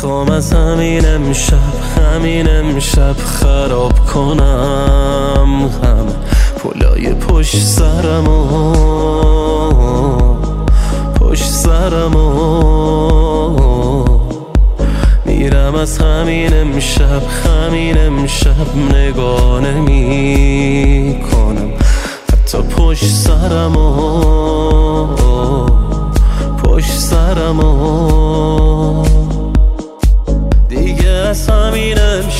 میخوام از همین امشب خراب کنم همه پلای پشت سرمو میرم از همین امشب نگاه نمی کنم حتی پشت سرمو دیگه از همین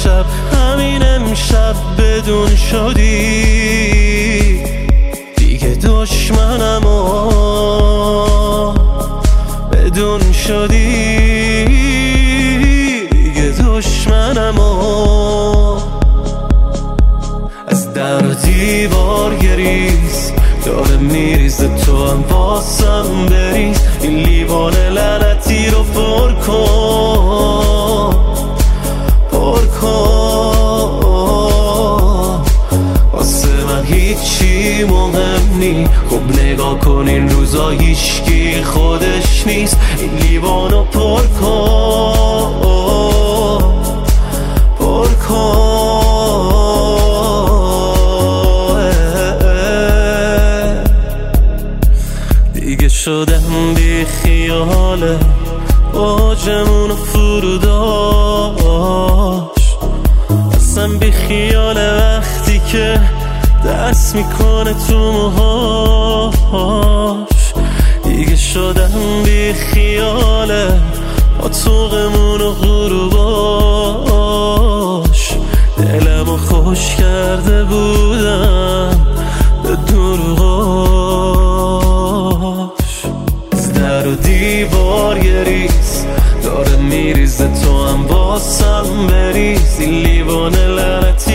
امشب بدون شدی دیگه دشمنمو بدون شدی دیگه دشمنمو از در و دیوار گریز داره میریزه تو هم واسم بریز این لیوان لعنتی رو پر کن واسه من هیچی مهم نی خب نگاه کن این روزا هیچکی خودش نیست این لیوانو پر کن دیگه شدم بی خیاله باجمونو فروداشت اصلا بی خیاله وقتی که دست میکنه تو موهاش دیگه شدم بی خیاله با طوقمونو غروباش دلمو خوش کرده بودم به دروغاش از در و دیوار گریز داره میریزه تو هم واسم بریز این لیوان لعنتی